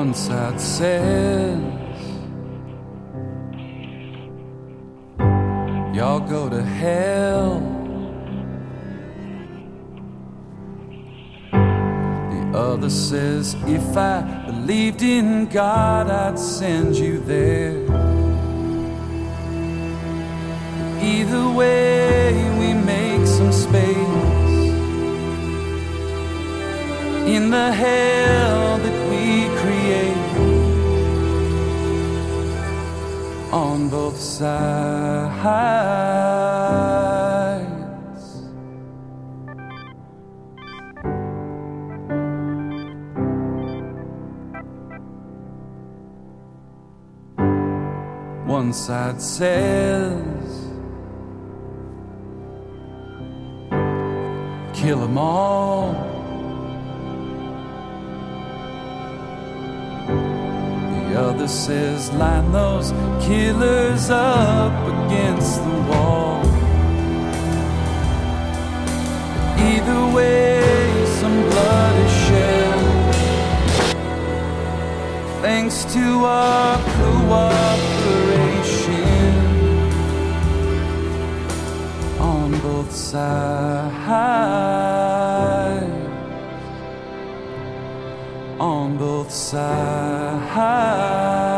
One side says y'all go to hell. The other says if I believed in God, I'd send you there. Either way, we make some space in the hell that we create on both sides. One side says kill 'em all. The other says line those killers up against the wall. Either way, some blood is shed thanks to our cooperation on both sides. On both sides.